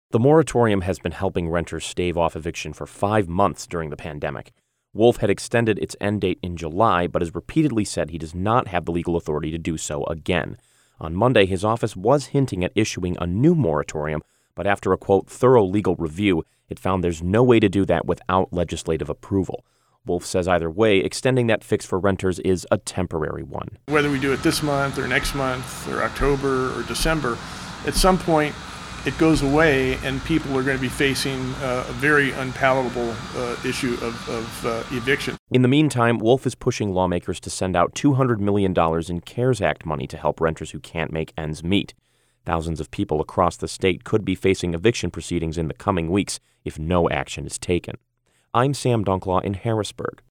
The moratorium has been helping renters stave off eviction for 5 months during the pandemic. Wolf had extended its end date in July, but has repeatedly said he does not have the legal authority to do so again. On Monday, his office was hinting at issuing a new moratorium, but after a, quote, thorough legal review, it found there's no way to do that without legislative approval. Wolf says either way, extending that fix for renters is a temporary one. Whether we do it this month or next month or October or December, at some point it goes away and people are going to be facing a very unpalatable issue of eviction. In the meantime, Wolf is pushing lawmakers to send out $200 million in CARES Act money to help renters who can't make ends meet. Thousands of people across the state could be facing eviction proceedings in the coming weeks if no action is taken. I'm Sam Dunklaw in Harrisburg.